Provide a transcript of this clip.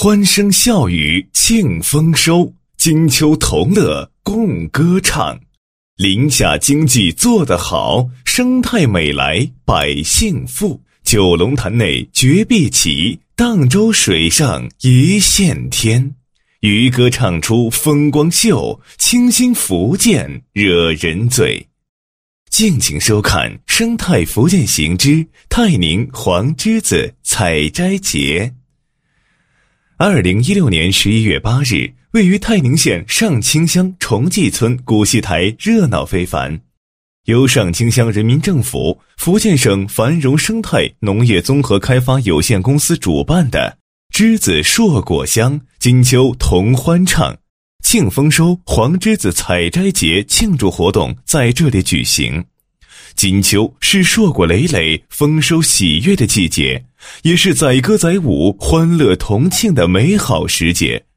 欢声笑语庆丰收，金秋同乐共歌唱。临夏经济做得好，生态美来百姓富。九龙潭内绝壁起，荡舟水上一线天。渔歌唱出风光秀，清新福建惹人醉。敬请收看《生态福建行之泰宁黄栀子采摘节》。2016年11月8日，位于泰宁县上清乡崇济村古戏台热闹非凡。由上清乡人民政府、福建省繁荣生态农业综合开发有限公司主办的栀子硕果香，金秋同欢唱，庆丰收黄栀子采摘节庆祝活动在这里举行。金秋是硕果累累、丰收喜悦的季节，也是载歌载舞、欢乐同庆的美好时节。